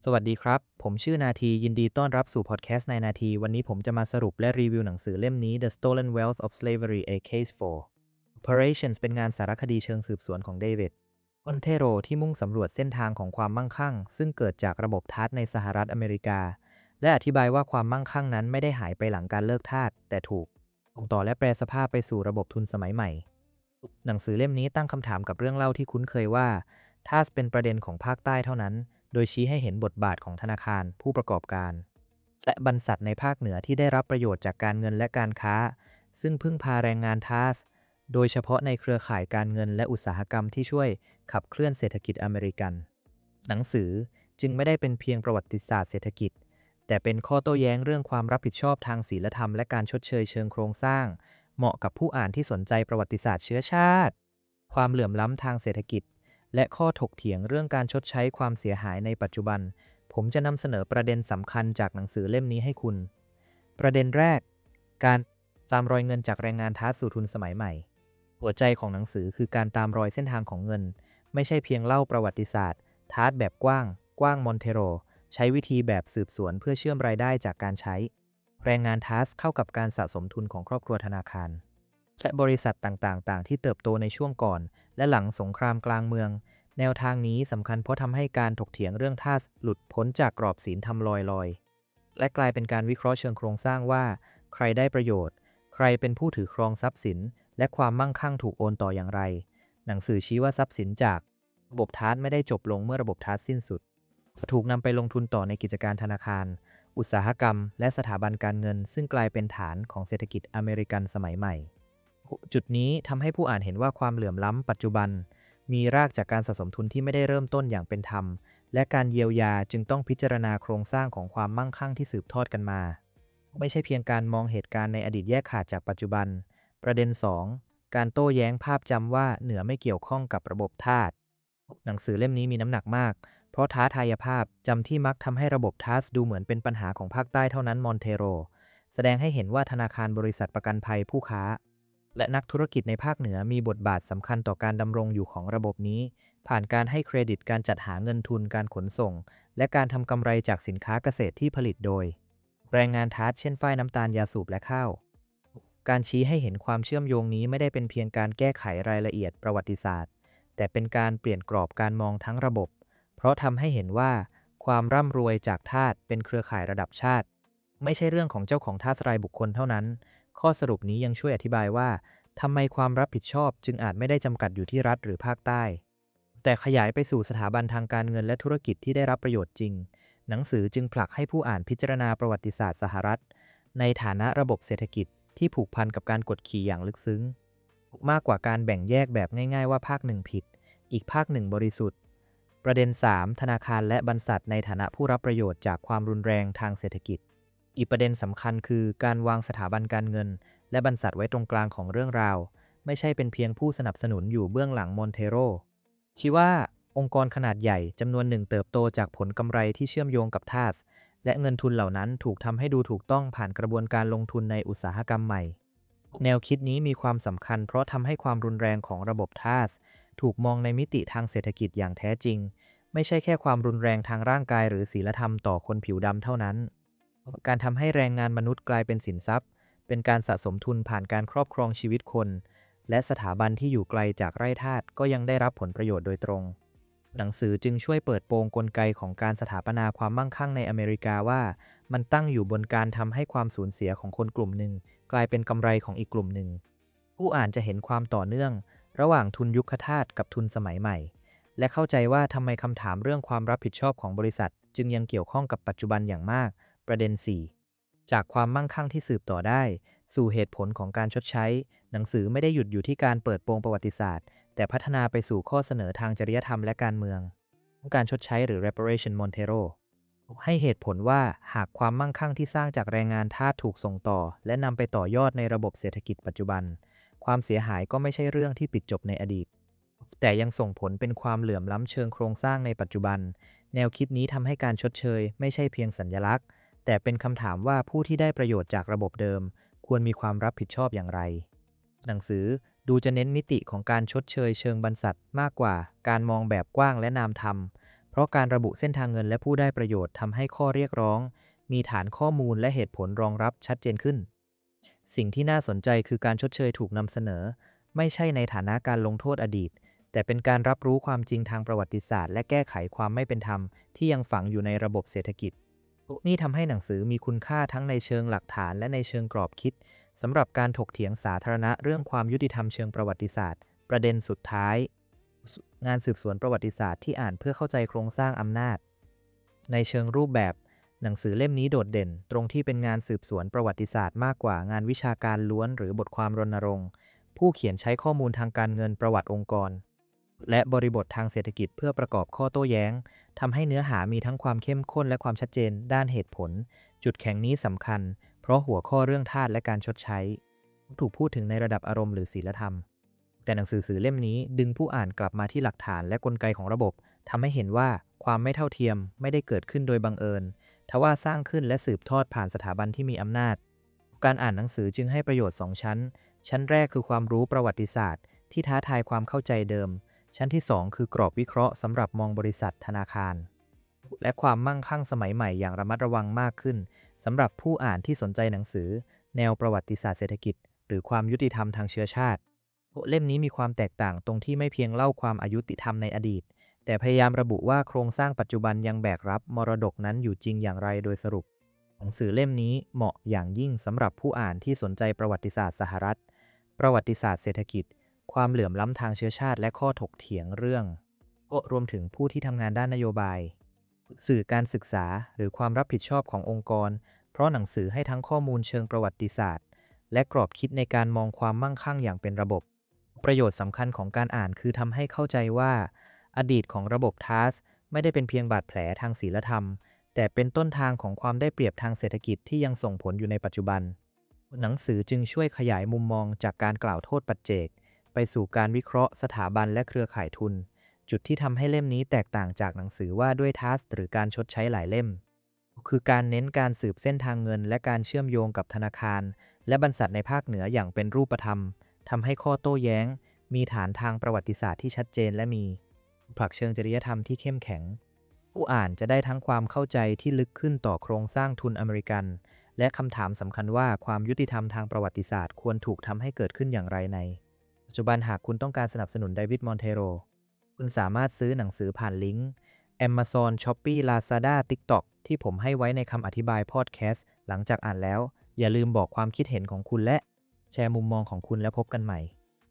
สวัสดีครับ ผมชื่อนาทียินดีต้อนรับสู่พอดแคสต์ในนาทีวันนี้ผมจะมาสรุปและรีวิวหนังสือเล่มนี้ The Stolen Wealth of Slavery: A Case for Reparations เป็นงานสารคดีเชิงสืบสวนของเดวิดคอนเทโรที่มุ่งสำรวจเส้นทางของความมั่งคั่งซึ่งเกิดจากระบบทาสในสหรัฐอเมริกาและอธิบายว่าความมั่งคั่งนั้นไม่ได้หายไปหลังการเลิกทาสแต่ถูกส่งต่อและแปรสภาพไปสู่ระบบทุนสมัยใหม่หนังสือเล่มนี้ตั้งคำถามกับเรื่องเล่าที่คุ้นเคยว่าทาสเป็นประเด็นของภาคใต้เท่านั้น โดยชี้ให้เห็นบทบาทของธนาคารผู้ประกอบการและบรรษัทในภาคเหนือที่ได้รับประโยชน์จากการเงินและการค้าซึ่งพึ่งพาแรงงานทาสโดยเฉพาะในเครือข่ายการเงินและอุตสาหกรรมที่ช่วยขับเคลื่อนเศรษฐกิจอเมริกันหนังสือจึงไม่ได้เป็นเพียงประวัติศาสตร์เศรษฐกิจแต่เป็นข้อโต้แย้งเรื่องความรับผิดชอบทางศีลธรรมและการชดเชยเชิงโครงสร้างเหมาะกับผู้อ่านที่สนใจประวัติศาสตร์เชื้อชาติความเหลื่อมล้ำทางเศรษฐกิจ และข้อถกเถียงเรื่องการชดใช้ความเสียหายในปัจจุบัน ผมจะนำเสนอประเด็นสำคัญจากหนังสือเล่มนี้ให้คุณ ประเด็นแรก การตามรอยเงินจากแรงงานทาสสู่ทุนสมัยใหม่ หัวใจของหนังสือคือการตามรอยเส้นทางของเงิน ไม่ใช่เพียงเล่าประวัติศาสตร์ทาสแบบกว้างมอนเทโรใช้วิธีแบบสืบสวนเพื่อเชื่อมรายได้จากการใช้แรงงานทาสเข้ากับการสะสมทุนของครอบครัวธนาคารและบริษัทต่างๆที่เติบโตในช่วงก่อนและหลังสงครามกลางเมือง แนวทางนี้สำคัญเพราะทำให้การถกเถียงเรื่องทาสหลุดพ้นจากกรอบศีลธรรมลอยๆและกลายเป็นการวิเคราะห์เชิงโครงสร้างว่าใครได้ประโยชน์ใครเป็นผู้ถือครองทรัพย์สินและความมั่งคั่งถูกโอนต่ออย่างไรหนังสือชี้ว่าทรัพย์สินจากระบบทาสไม่ได้จบลงเมื่อระบบทาสสิ้นสุดถูกนำไปลงทุนต่อในกิจการธนาคารอุตสาหกรรมและสถาบันการเงินซึ่งกลายเป็นฐานของเศรษฐกิจอเมริกันสมัยใหม่จุดนี้ทำให้ผู้อ่านเห็นว่าความเหลื่อมล้ำปัจจุบัน มีรากจากการสะสมทุนที่ไม่ได้เริ่มต้นอย่างเป็นธรรม และการเยียวยาจึงต้องพิจารณาโครงสร้างของความมั่งคั่งที่สืบทอดกันมา ไม่ใช่เพียงการมองเหตุการณ์ในอดีตแยกขาดจากปัจจุบัน ประเด็น 2 การโต้แย้งภาพจำว่าเหนือไม่เกี่ยวข้องกับระบบทาสหนังสือเล่มนี้มีน้ำหนักมาก เพราะท้าทายภาพจำที่มักทำให้ระบบทาสดูเหมือนเป็นปัญหาของภาคใต้เท่านั้นมอนเทโรแสดงให้เห็นว่าธนาคารบริษัทประกันภัยผู้ค้า และนักธุรกิจในภาคเหนือมีบทบาทสำคัญต่อการดำรงอยู่ของระบบนี้ ผ่านการให้เครดิตการจัดหาเงินทุนการขนส่ง และการทำกำไรจากสินค้าเกษตรที่ผลิตโดย แรงงานทาสเช่นฝ้ายน้ำตาลยาสูบและข้าว การชี้ให้เห็นความเชื่อมโยงนี้ไม่ได้เป็นเพียงการแก้ไขรายละเอียดประวัติศาสตร์แต่เป็นการเปลี่ยนกรอบการมองทั้งระบบเพราะทำให้เห็นว่าความร่ำรวยจากทาสเป็นเครือข่ายระดับชาติไม่ใช่เรื่องของเจ้าของทาสรายบุคคลเท่านั้นข้อสรุปนี้ยังช่วยอธิบายว่าทำไมความรับผิดชอบจึงอาจไม่ได้จำกัดอยู่ที่รัฐหรือภาคใต้แต่ขยายไปสู่สถาบันทางการเงินและธุรกิจที่ได้รับประโยชน์จริงหนังสือจึงผลักให้ผู้อ่านพิจารณาประวัติศาสตร์สหรัฐในฐานะระบบเศรษฐกิจ ที่ผูกพันกับการกดขี่อย่างลึกซึ้งมากกว่าการแบ่งแยกแบบง่ายๆว่าภาคหนึ่งผิดอีกภาคหนึ่งบริสุทธิ์ประเด็น 3 ธนาคารและบรรษัทในฐานะผู้รับประโยชน์จากความรุนแรงทางเศรษฐกิจอีกประเด็นสำคัญคือการวางสถาบันการเงินและบรรษัทไว้ตรงกลางของเรื่องราวไม่ใช่เป็นเพียงผู้สนับสนุนอยู่เบื้องหลังมอนเทโรชี้ว่าองค์กรขนาดใหญ่จำนวนหนึ่งเติบโตจากผลกำไรที่เชื่อมโยงกับทาสและเงินทุนเหล่านั้นถูกทำให้ดูถูกต้องผ่านกระบวนการลงทุนในอุตสาหกรรมใหม่ แนวคิดนี้มีความสำคัญเพราะทำให้ความรุนแรงของระบบทาสถูกมองในมิติทางเศรษฐกิจอย่างแท้จริงไม่ใช่แค่ความรุนแรงทางร่างกายหรือศีลธรรมต่อคนผิวดำเท่านั้นการทำให้แรงงานมนุษย์กลายเป็นสินทรัพย์เป็นการสะสมทุนผ่านการครอบครองชีวิตคนและสถาบันที่อยู่ไกลจากไร่ทาสก็ยังได้รับผลประโยชน์โดยตรงหนังสือจึงช่วยเปิดโปงกลไกของการสถาปนาความมั่งคั่งในอเมริกาว่ามันตั้งอยู่บนการทำให้ความสูญเสียของคนกลุ่มหนึ่ง กลายเป็นกำไรของอีกกลุ่มหนึ่ง ผู้อ่านจะเห็นความต่อเนื่องระหว่างทุนยุคทาสกับทุนสมัยใหม่ และเข้าใจว่าทำไมคำถามเรื่องความรับผิดชอบของบริษัทจึงยังเกี่ยวข้องกับปัจจุบันอย่างมาก ประเด็น 4 จากความมั่งคั่งที่สืบต่อได้สู่เหตุผลของการชดใช้ หนังสือไม่ได้หยุดอยู่ที่การเปิดโปงประวัติศาสตร์แต่พัฒนาไปสู่ข้อเสนอทางจริยธรรมและการเมืองการชดใช้หรือ reparation Montero ให้เหตุผลว่าหากความมั่งคั่งที่สร้างจากแรงงานทาสถูกส่งต่อและนำไปต่อยอดในระบบเศรษฐกิจปัจจุบันความเสียหายก็ไม่ใช่เรื่องที่ปิดจบในอดีตแต่ยังส่งผลเป็นความเหลื่อมล้ำเชิงโครงสร้างในปัจจุบันแนวคิดนี้ทำให้การชดเชยไม่ใช่เพียงสัญลักษณ์แต่เป็นคำถามว่าผู้ที่ได้ประโยชน์จากระบบเดิมควรมีความรับผิดชอบอย่างไรหนังสือดูจะเน้นมิติของการชดเชยเชิงบรรษัทมากกว่าการมองแบบกว้างและนามธรรม เพราะการระบุเส้นทางเงินและผู้ได้ประโยชน์ทำให้ข้อเรียกร้องมีฐานข้อมูลและเหตุผลรองรับชัดเจนขึ้นสิ่งที่น่าสนใจคือการชดเชยถูกนำเสนอไม่ใช่ในฐานะการลงโทษอดีตแต่เป็นการรับรู้ความจริงทางประวัติศาสตร์และแก้ไขความไม่เป็นธรรมที่ยังฝังอยู่ในระบบเศรษฐกิจนี่ทำให้หนังสือมีคุณค่าทั้งในเชิงหลักฐานและในเชิงกรอบคิดสำหรับการถกเถียงสาธารณะเรื่องความยุติธรรมเชิงประวัติศาสตร์ประเด็นสุดท้ายงานสืบสวนประวัติศาสตร์ที่อ่านเพื่อเข้าใจโครงสร้างอำนาจในเชิงรูปแบบหนังสือเล่มนี้โดดเด่นตรงที่เป็นงานสืบสวนประวัติศาสตร์มากกว่างานวิชาการล้วนหรือบทความรณรงค์ผู้เขียนใช้ข้อมูลทางการเงินประวัติองค์กรและบริบททางเศรษฐกิจเพื่อประกอบข้อโต้แย้งทำให้เนื้อหามีทั้งความเข้มข้นและความชัดเจนด้านเหตุผลจุดแข็งนี้สำคัญเพราะหัวข้อเรื่องทาสและการชดใช้ถูกพูดถึงในระดับอารมณ์หรือศีลธรรมแต่หนังสือเล่มนี้ดึงผู้อ่านกลับมาที่หลักฐานและกลไกของระบบทำให้เห็นว่าความไม่เท่าเทียมไม่ได้เกิดขึ้นโดยบังเอิญทว่าสร้างขึ้นและสืบทอดผ่านสถาบันที่มีอำนาจการอ่านหนังสือจึงให้ประโยชน์2ชั้นแรกคือความรู้ประวัติศาสตร์ที่ท้าทายความเข้าใจเดิมชั้นที่2คือกรอบวิเคราะห์สำหรับมองบริษัทธนาคารและความมั่งคั่งสมัยใหม่อย่างระมัดระวังมากขึ้นสำหรับผู้อ่านที่สนใจหนังสือแนวประวัติศาสตร์เศรษฐกิจหรือความยุติธรรมทางเชื้อชาติเล่มนี้มีความแตกต่างตรงที่ไม่เพียงเล่าความอายุติธรรมในอดีตแต่พยายามระบุว่าโครงสร้างปัจจุบันยังแบกรับมรดกนั้นอยู่จริงอย่างไรโดยสรุปหนังสือเล่มนี้เหมาะอย่างยิ่งสำหรับผู้อ่านที่สนใจประวัติศาสตร์สหรัฐประวัติศาสตร์เศรษฐกิจความเหลื่อมล้ำทางเชื้อชาติและข้อถกเถียงเรื่องรวมถึงผู้ที่ทำงานด้านนโยบายสื่อการศึกษาหรือความรับผิดชอบขององค์กรเพราะหนังสือให้ทั้งข้อมูลเชิงประวัติศาสตร์และกรอบคิดในการมองความมั่งคั่งอย่างเป็นระบบประโยชน์สำคัญของการอ่านคือทำให้เข้าใจว่าอดีตของระบบทาสไม่ได้เป็นเพียงบาดแผลทางศีลธรรมแต่เป็นต้นทางของความได้เปรียบทางเศรษฐกิจที่ยังส่งผลอยู่ในปัจจุบันหนังสือจึงช่วยขยายมุมมองจากการกล่าวโทษปัจเจกไปสู่การวิเคราะห์สถาบันและเครือข่ายทุนจุดที่ทำให้เล่มนี้แตกต่างจากหนังสือว่าด้วยทาสหรือการชดใช้หลายเล่มคือการเน้นการสืบเส้นทางเงินและการเชื่อมโยงกับธนาคารและบรรษัทในภาคเหนืออย่างเป็นรูปธรรมทำให้ข้อโต้แย้งมีฐานทางประวัติศาสตร์ที่ชัดเจนและมีผลักเชิงจริยธรรมที่เข้มแข็งผู้อ่านจะได้ทั้งความเข้าใจที่ลึกขึ้นต่อโครงสร้างทุนอเมริกันและคำถามสำคัญว่าความยุติธรรมทางประวัติศาสตร์ควรถูกทำให้เกิดขึ้นอย่างไรในปัจจุบันหากคุณต้องการสนับสนุนเดวิด มอนเทโรคุณสามารถซื้อหนังสือผ่านลิงก์ Amazon Shopee Lazada TikTok ที่ผมให้ไว้ในคำอธิบายพอดแคสต์หลังจากอ่านแล้วอย่าลืมบอกความคิดเห็นของคุณและแชร์มุมมองของคุณแล้วพบกันใหม่